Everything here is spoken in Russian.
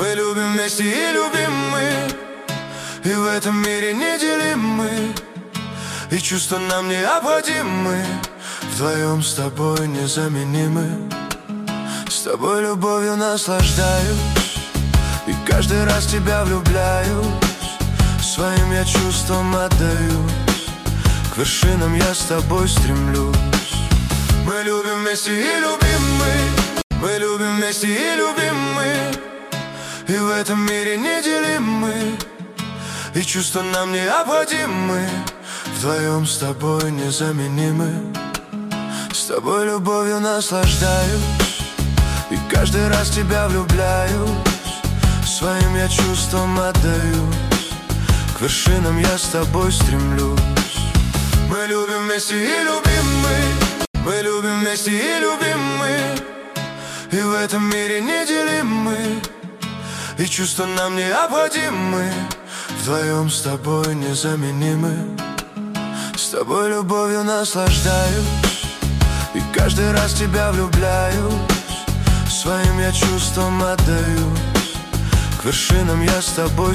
Мы любим вместе и любим мы, и в этом мире неделимы, и чувства нам необходимы, вдвоем с тобой незаменимы. С тобой любовью наслаждаюсь, и каждый раз тебя влюбляюсь. Своим я чувствам отдаюсь, к вершинам я с тобой стремлюсь. Мы любим вместе и любим мы любим вместе и любим мы, и в этом мире неделимы, и чувства нам необходимы, вдвоем с тобой незаменимы. С тобой любовью наслаждаюсь, и каждый раз тебя влюбляюсь. Своим я чувствам отдаюсь, к вершинам я с тобой стремлюсь. Мы любим вместе и любим мы любим вместе и любим мы, и в этом мире неделимы, и чувства нам необходимы, вдвоем с тобой незаменимы. С тобой любовью наслаждаюсь, и каждый раз тебя влюбляюсь. Своим я чувствам отдаюсь, к вершинам я с тобой